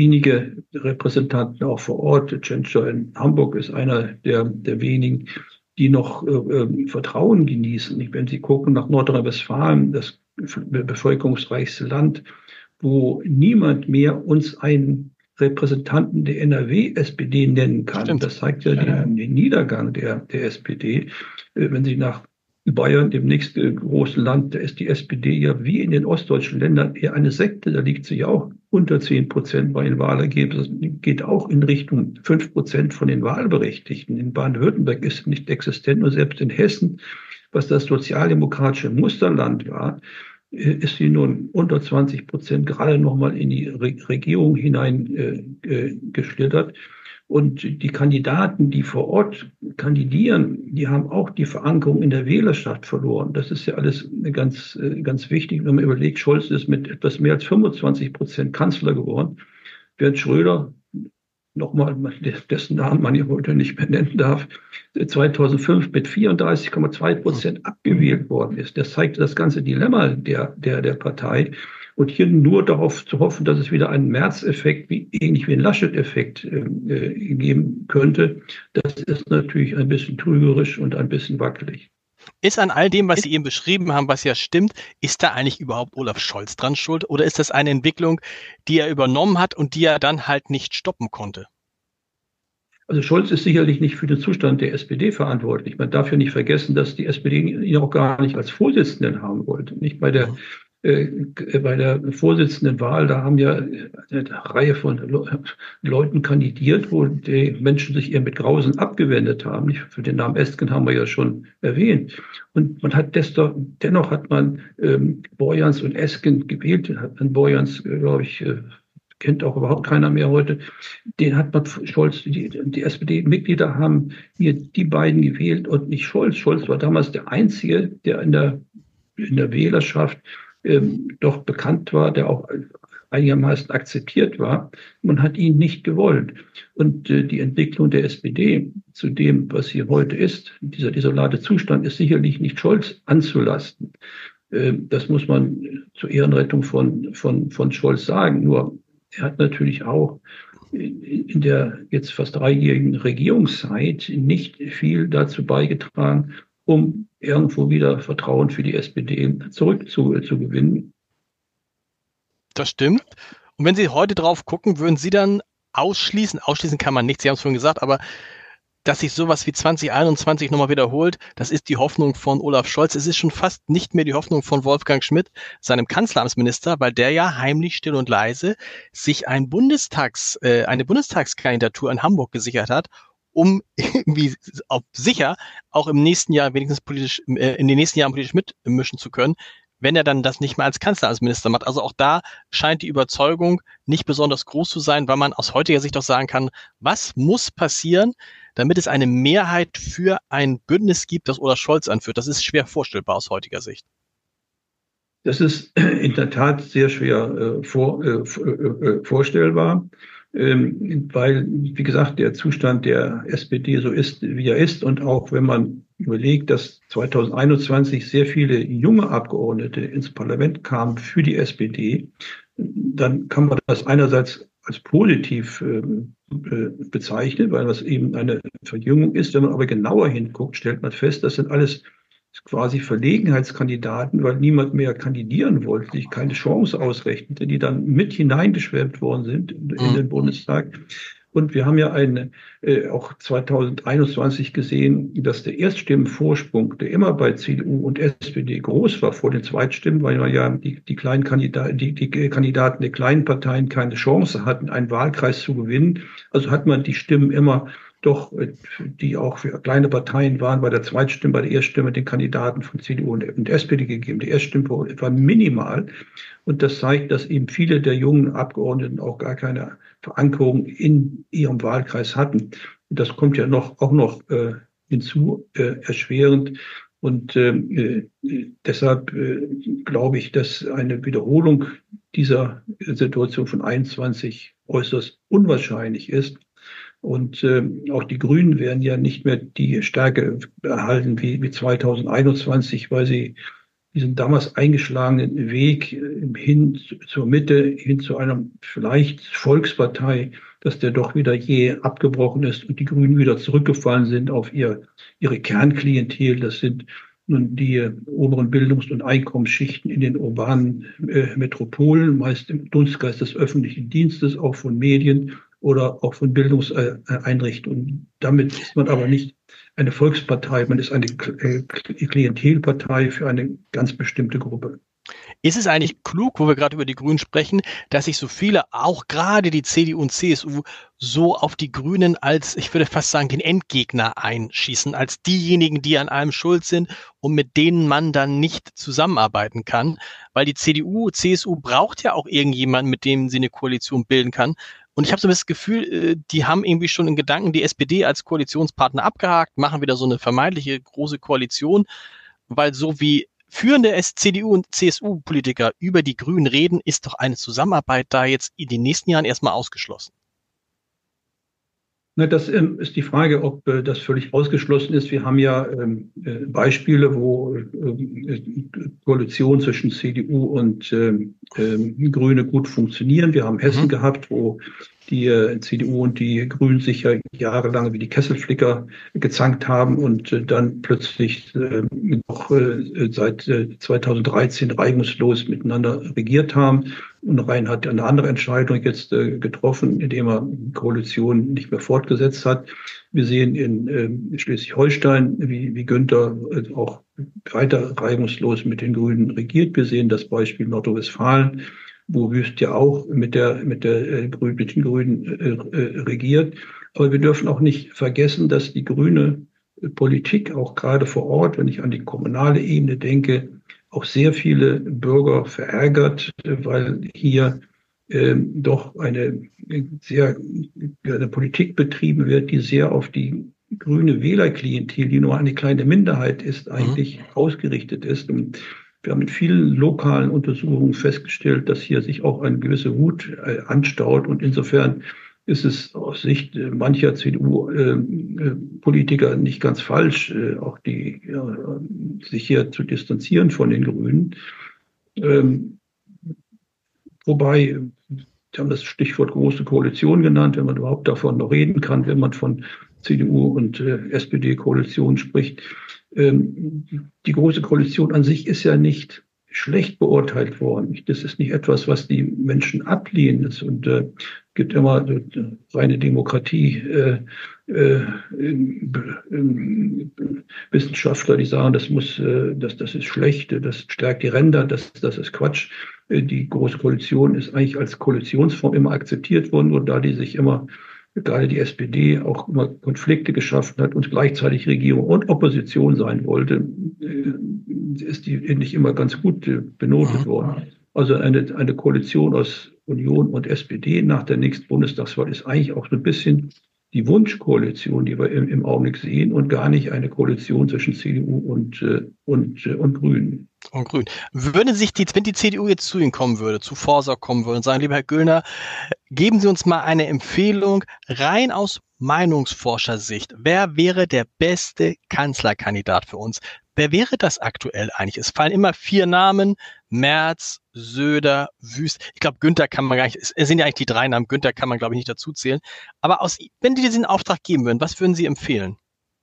wenige Repräsentanten auch vor Ort. Tschentscher in Hamburg ist einer der, der wenigen. die noch äh, Vertrauen genießen. Wenn Sie gucken nach Nordrhein-Westfalen, das bevölkerungsreichste Land, wo niemand mehr uns einen Repräsentanten der N R W-S P D nennen kann. Stimmt. Das zeigt ja den, den Niedergang der, der S P D. Äh, wenn Sie nach Bayern, dem nächsten großen Land, da ist die S P D ja wie in den ostdeutschen Ländern eher eine Sekte. Da liegt sie ja auch unter zehn Prozent bei den Wahlergebnissen. Das geht auch in Richtung fünf Prozent von den Wahlberechtigten. In Baden-Württemberg ist es nicht existent und selbst in Hessen, was das sozialdemokratische Musterland war, ist sie nun unter zwanzig Prozent gerade noch mal in die Re- Regierung hinein äh, geschlittert. Und die Kandidaten, die vor Ort kandidieren, die haben auch die Verankerung in der Wählerschaft verloren. Das ist ja alles ganz, ganz wichtig, wenn man überlegt, Scholz ist mit etwas mehr als fünfundzwanzig Prozent Kanzler geworden, während Schröder, nochmal, dessen Namen man hier heute nicht mehr nennen darf, zweitausendfünf mit vierunddreißig Komma zwei Prozent abgewählt worden ist. Das zeigt das ganze Dilemma der, der, der Partei. Und hier nur darauf zu hoffen, dass es wieder einen Merz-Effekt, wie, ähnlich wie ein Laschet-Effekt äh, geben könnte, das ist natürlich ein bisschen trügerisch und ein bisschen wackelig. Ist an all dem, was Sie eben beschrieben haben, was ja stimmt, ist da eigentlich überhaupt Olaf Scholz dran schuld? Oder ist das eine Entwicklung, die er übernommen hat und die er dann halt nicht stoppen konnte? Also Scholz ist sicherlich nicht für den Zustand der S P D verantwortlich. Man darf ja nicht vergessen, dass die S P D ihn auch gar nicht als Vorsitzenden haben wollte. Nicht bei der, äh, bei der Vorsitzendenwahl, da haben ja eine Reihe von Leuten kandidiert, wo die Menschen sich eher mit Grausen abgewendet haben. Nicht? Für den Namen Esken haben wir ja schon erwähnt. Und man hat desto, dennoch hat man ähm, Borjans und Esken gewählt. Hat man Borjans, glaube ich, äh, kennt auch überhaupt keiner mehr heute. Den hat man Scholz, die, die S P D-Mitglieder haben hier die beiden gewählt und nicht Scholz. Scholz war damals der Einzige, der in der, in der Wählerschaft ähm, doch bekannt war, der auch einigermaßen akzeptiert war. Man hat ihn nicht gewollt. Und äh, die Entwicklung der S P D zu dem, was sie heute ist, dieser desolate Zustand, ist sicherlich nicht Scholz anzulasten. Äh, das muss man zur Ehrenrettung von, von, von Scholz sagen. Nur er hat natürlich auch in der jetzt fast dreijährigen Regierungszeit nicht viel dazu beigetragen, um irgendwo wieder Vertrauen für die S P D zurückzugewinnen. Das stimmt. Und wenn Sie heute drauf gucken, würden Sie dann ausschließen, ausschließen kann man nicht, Sie haben es vorhin gesagt, aber dass sich sowas wie zwanzig einundzwanzig nochmal wiederholt, das ist die Hoffnung von Olaf Scholz. Es ist schon fast nicht mehr die Hoffnung von Wolfgang Schmidt, seinem Kanzleramtsminister, weil der ja heimlich, still und leise sich ein Bundestags, äh, eine Bundestagskandidatur in Hamburg gesichert hat, um irgendwie auf sicher auch im nächsten Jahr wenigstens politisch, äh, in den nächsten Jahren politisch mitmischen zu können, wenn er dann das nicht mehr als Kanzleramtsminister macht. Also auch da scheint die Überzeugung nicht besonders groß zu sein, weil man aus heutiger Sicht auch sagen kann, was muss passieren, damit es eine Mehrheit für ein Bündnis gibt, das Olaf Scholz anführt. Das ist schwer vorstellbar aus heutiger Sicht. Das ist in der Tat sehr schwer äh, vor, äh, vorstellbar, ähm, weil, wie gesagt, der Zustand der S P D so ist, wie er ist. Und auch wenn man überlegt, dass zwanzig einundzwanzig sehr viele junge Abgeordnete ins Parlament kamen für die S P D, dann kann man das einerseits als positiv äh, bezeichnen, weil das eben eine Verjüngung ist. Wenn man aber genauer hinguckt, stellt man fest, das sind alles quasi Verlegenheitskandidaten, weil niemand mehr kandidieren wollte, sich keine Chance ausrechnete, die dann mit hineingeschwemmt worden sind in, in den Bundestag. Und wir haben ja eine, äh, auch zwanzig einundzwanzig gesehen, dass der Erststimmenvorsprung, der immer bei C D U und S P D groß war vor den Zweitstimmen, weil ja die, die kleinen Kandidaten, die, die Kandidaten der kleinen Parteien keine Chance hatten, einen Wahlkreis zu gewinnen. Also hat man die Stimmen immer doch, die auch für kleine Parteien waren, bei der Zweitstimme, bei der Erststimme den Kandidaten von C D U und S P D gegeben. Die Erststimme war minimal. Und das zeigt, dass eben viele der jungen Abgeordneten auch gar keine Verankerung in ihrem Wahlkreis hatten. Und das kommt ja noch, auch noch äh, hinzu, äh, erschwerend. Und äh, deshalb äh, glaube ich, dass eine Wiederholung dieser Situation von einundzwanzig äußerst unwahrscheinlich ist. Und äh, auch die Grünen werden ja nicht mehr die Stärke erhalten wie, wie zwanzig einundzwanzig, weil sie diesen damals eingeschlagenen Weg hin zur Mitte, hin zu einer vielleicht Volkspartei, dass der doch wieder je abgebrochen ist und die Grünen wieder zurückgefallen sind auf ihr, ihre Kernklientel. Das sind nun die oberen Bildungs- und Einkommensschichten in den urbanen äh, Metropolen, meist im Dunstkreis des öffentlichen Dienstes, auch von Medien oder auch von Bildungseinrichtungen. Damit ist man aber nicht eine Volkspartei, man ist eine Klientelpartei für eine ganz bestimmte Gruppe. Ist es eigentlich klug, wo wir gerade über die Grünen sprechen, dass sich so viele, auch gerade die C D U und C S U, so auf die Grünen als, ich würde fast sagen, den Endgegner einschießen, als diejenigen, die an allem schuld sind und mit denen man dann nicht zusammenarbeiten kann? Weil die C D U, C S U braucht ja auch irgendjemanden, mit dem sie eine Koalition bilden kann. Und ich habe so das Gefühl, die haben irgendwie schon in Gedanken die S P D als Koalitionspartner abgehakt, machen wieder so eine vermeintliche große Koalition, weil so wie führende C D U und C S U-Politiker über die Grünen reden, ist doch eine Zusammenarbeit da jetzt in den nächsten Jahren erstmal ausgeschlossen. Na, das ähm, ist die Frage, ob äh, das völlig ausgeschlossen ist. Wir haben ja ähm, äh, Beispiele, wo äh, Koalitionen zwischen C D U und äh, äh, Grüne gut funktionieren. Wir haben Hessen mhm. gehabt, wo die äh, C D U und die Grünen sich ja jahrelang wie die Kesselflicker gezankt haben und äh, dann plötzlich äh, noch äh, seit äh, zweitausenddreizehn reibungslos miteinander regiert haben. Und Rhein hat eine andere Entscheidung jetzt äh, getroffen, indem er die Koalition nicht mehr fortgesetzt hat. Wir sehen in äh, Schleswig-Holstein, wie, wie Günther äh, auch weiter reibungslos mit den Grünen regiert. Wir sehen das Beispiel Nordrhein-Westfalen, wo Wüst ja auch mit der mit der äh, Grün, mit den Grünen äh, äh, regiert. Aber wir dürfen auch nicht vergessen, dass die grüne äh, Politik auch gerade vor Ort, wenn ich an die kommunale Ebene denke, auch sehr viele Bürger verärgert, äh, weil hier äh, doch eine sehr eine Politik betrieben wird, die sehr auf die grüne Wählerklientel, die nur eine kleine Minderheit ist, eigentlich mhm. ausgerichtet ist. Und wir haben in vielen lokalen Untersuchungen festgestellt, dass hier sich auch eine gewisse Wut äh, anstaut. Und insofern ist es aus Sicht äh, mancher C D U-Politiker äh, nicht ganz falsch, äh, auch die, ja, sich hier zu distanzieren von den Grünen. Ähm, wobei, Sie haben das Stichwort große Koalition genannt, wenn man überhaupt davon noch reden kann, wenn man von C D U und äh, S P D-Koalition spricht. Ähm, die große Koalition an sich ist ja nicht schlecht beurteilt worden. Das ist nicht etwas, was die Menschen ablehnen. Es und, äh, gibt immer äh, reine Demokratie. Äh, äh, äh, Wissenschaftler, die sagen, das muss, äh, das, das ist schlecht, das stärkt die Ränder, das, das ist Quatsch. Äh, die große Koalition ist eigentlich als Koalitionsform immer akzeptiert worden, und da die sich immer gerade die S P D auch immer Konflikte geschaffen hat und gleichzeitig Regierung und Opposition sein wollte, ist die nicht immer ganz gut benotet worden. Also eine, eine Koalition aus Union und S P D nach der nächsten Bundestagswahl ist eigentlich auch so ein bisschen die Wunschkoalition, die wir im, im Augenblick sehen, und gar nicht eine Koalition zwischen C D U und, und, und Grünen. Und Grün. Würde sich die, wenn die C D U jetzt zu Ihnen kommen würde, zu Forsa kommen würde und sagen, lieber Herr Göllner, geben Sie uns mal eine Empfehlung rein aus Meinungsforschersicht. Wer wäre der beste Kanzlerkandidat für uns? Wer wäre das aktuell eigentlich? Es fallen immer vier Namen: Merz, Söder, Wüst. Ich glaube, Günther kann man gar nicht, es sind ja eigentlich die drei Namen, Günther kann man, glaube ich, nicht dazu zählen. Aber aus, wenn die diesen Auftrag geben würden, was würden Sie empfehlen?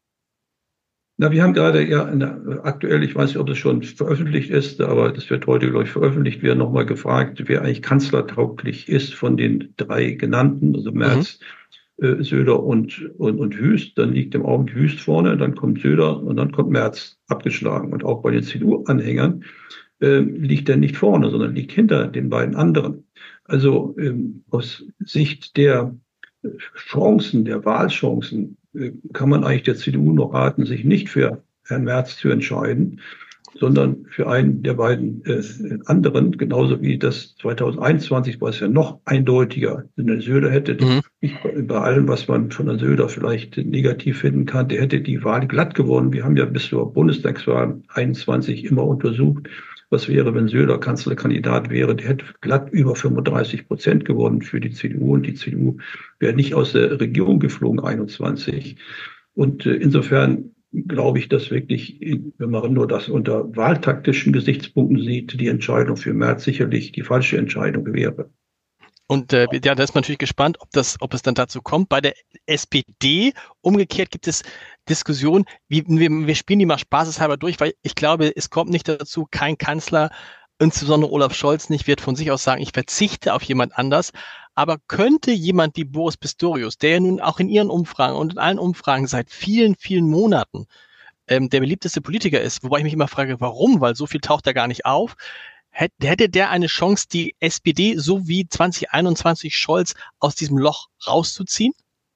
Na, wir haben gerade ja eine, aktuell, ich weiß nicht, ob das schon veröffentlicht ist, aber das wird heute, glaube ich, veröffentlicht werden, nochmal gefragt, wer eigentlich kanzlertauglich ist von den drei genannten, also Merz, mhm. äh, Söder und, und, und Wüst. Dann liegt im Augenblick Wüst vorne, dann kommt Söder und dann kommt Merz abgeschlagen. Und auch bei den C D U-Anhängern äh, liegt er nicht vorne, sondern liegt hinter den beiden anderen. Also ähm, aus Sicht der Chancen, der Wahlchancen, kann man eigentlich der C D U noch raten, sich nicht für Herrn Merz zu entscheiden, sondern für einen der beiden äh, anderen, genauso wie das zweitausendeinundzwanzig, was ja noch eindeutiger der Söder hätte, mhm. nicht bei, bei allem, was man von der Söder vielleicht negativ finden kann, der hätte die Wahl glatt gewonnen. Wir haben ja bis zur Bundestagswahl einundzwanzig immer untersucht, was wäre, wenn Söder Kanzlerkandidat wäre. Der hätte glatt über fünfunddreißig Prozent gewonnen für die C D U, und die C D U wäre nicht aus der Regierung geflogen, einundzwanzig. Und äh, insofern glaube ich, dass wirklich, wenn man nur das unter wahltaktischen Gesichtspunkten sieht, die Entscheidung für Merz sicherlich die falsche Entscheidung wäre. Und äh, ja, da ist man natürlich gespannt, ob das, ob es dann dazu kommt. Bei der S P D umgekehrt gibt es Diskussionen, wie, wir, wir spielen die mal spaßeshalber durch, weil ich glaube, es kommt nicht dazu, kein Kanzler, insbesondere Olaf Scholz nicht, wird von sich aus sagen, ich verzichte auf jemand anders. Aber könnte jemand wie Boris Pistorius, der ja nun auch in Ihren Umfragen und in allen Umfragen seit vielen, vielen Monaten ähm, der beliebteste Politiker ist, wobei ich mich immer frage, warum, weil so viel taucht er gar nicht auf, hätte der eine Chance, die S P D so wie zwanzig einundzwanzig Scholz aus diesem Loch rauszuziehen?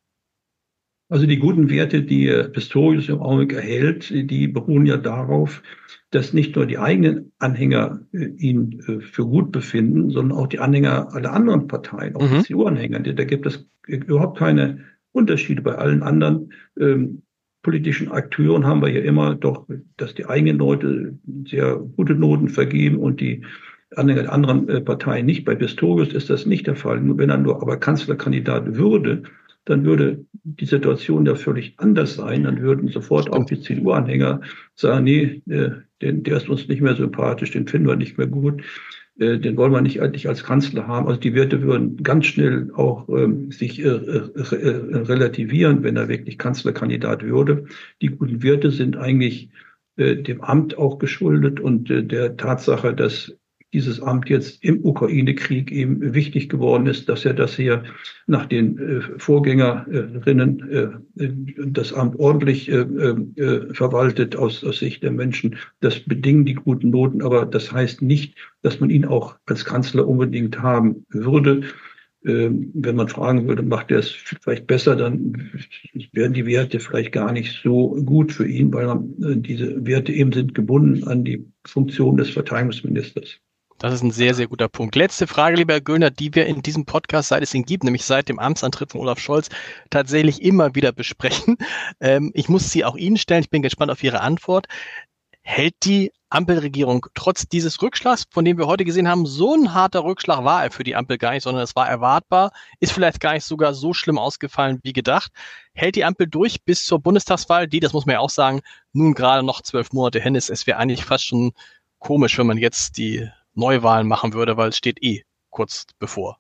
Also die guten Werte, die Pistorius im Augenblick erhält, die beruhen ja darauf, dass nicht nur die eigenen Anhänger ihn für gut befinden, sondern auch die Anhänger aller anderen Parteien, auch mhm. die C D U-Anhänger. Da gibt es überhaupt keine Unterschiede. Bei allen anderen ähm, politischen Akteuren haben wir ja immer doch, dass die eigenen Leute sehr gute Noten vergeben und die Anhänger der anderen äh, Parteien nicht. Bei Pistorius ist das nicht der Fall. Nur wenn er nur aber Kanzlerkandidat würde, dann würde die Situation ja völlig anders sein. Dann würden sofort auch die C D U-Anhänger sagen, nee, äh, den, der ist uns nicht mehr sympathisch, den finden wir nicht mehr gut, äh, den wollen wir nicht eigentlich als Kanzler haben. Also die Werte würden ganz schnell auch ähm, sich äh, äh, relativieren, wenn er wirklich Kanzlerkandidat würde. Die guten Werte sind eigentlich äh, dem Amt auch geschuldet und äh, der Tatsache, dass dieses Amt jetzt im Ukraine-Krieg eben wichtig geworden ist, dass er das hier nach den äh, Vorgängerinnen äh, das Amt ordentlich äh, äh, verwaltet aus, aus Sicht der Menschen. Das bedingen die guten Noten, aber das heißt nicht, dass man ihn auch als Kanzler unbedingt haben würde. Äh, wenn man fragen würde, macht er es vielleicht besser, dann wären die Werte vielleicht gar nicht so gut für ihn, weil man, äh, diese Werte eben sind gebunden an die Funktion des Verteidigungsministers. Das ist ein sehr, sehr guter Punkt. Letzte Frage, lieber Herr Göllner, die wir in diesem Podcast, seit es ihn gibt, nämlich seit dem Amtsantritt von Olaf Scholz, tatsächlich immer wieder besprechen. Ähm, ich muss sie auch Ihnen stellen. Ich bin gespannt auf Ihre Antwort. Hält die Ampelregierung trotz dieses Rückschlags, von dem wir heute gesehen haben, so ein harter Rückschlag war er für die Ampel gar nicht, sondern es war erwartbar, ist vielleicht gar nicht sogar so schlimm ausgefallen wie gedacht. Hält die Ampel durch bis zur Bundestagswahl, die, das muss man ja auch sagen, nun gerade noch zwölf Monate hin ist. Es wäre eigentlich fast schon komisch, wenn man jetzt die Neuwahlen machen würde, weil es steht eh kurz bevor.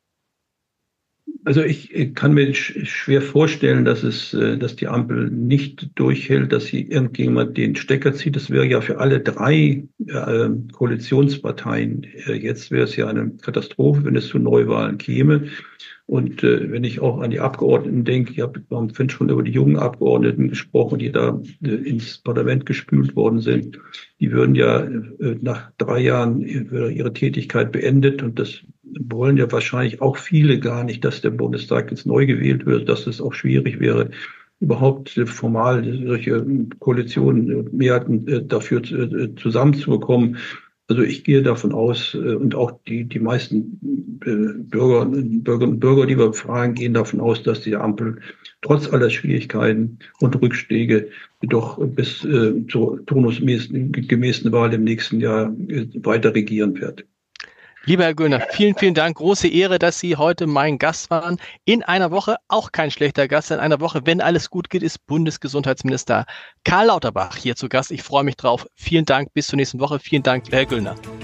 Also ich kann mir schwer vorstellen, dass es, dass die Ampel nicht durchhält, dass sie irgendjemand den Stecker zieht. Das wäre ja für alle drei äh, Koalitionsparteien. Äh, jetzt wäre es ja eine Katastrophe, wenn es zu Neuwahlen käme. Und äh, wenn ich auch an die Abgeordneten denke, ich habe vorhin schon über die jungen Abgeordneten gesprochen, die da äh, ins Parlament gespült worden sind. Die würden ja äh, nach drei Jahren ihre Tätigkeit beendet. Und das wollen ja wahrscheinlich auch viele gar nicht, dass der Bundestag jetzt neu gewählt wird, dass es auch schwierig wäre, überhaupt formal solche Koalitionen, Mehrheiten dafür zusammenzubekommen. Also ich gehe davon aus, und auch die, die meisten Bürger, Bürgerinnen und Bürger, die wir fragen, gehen davon aus, dass die Ampel trotz aller Schwierigkeiten und Rückschläge doch bis äh, zur turnusgemäßen Wahl im nächsten Jahr weiter regieren wird. Lieber Herr Göllner, vielen, vielen Dank. Große Ehre, dass Sie heute mein Gast waren. In einer Woche, auch kein schlechter Gast, in einer Woche, wenn alles gut geht, ist Bundesgesundheitsminister Karl Lauterbach hier zu Gast. Ich freue mich drauf. Vielen Dank. Bis zur nächsten Woche. Vielen Dank, Herr Göllner.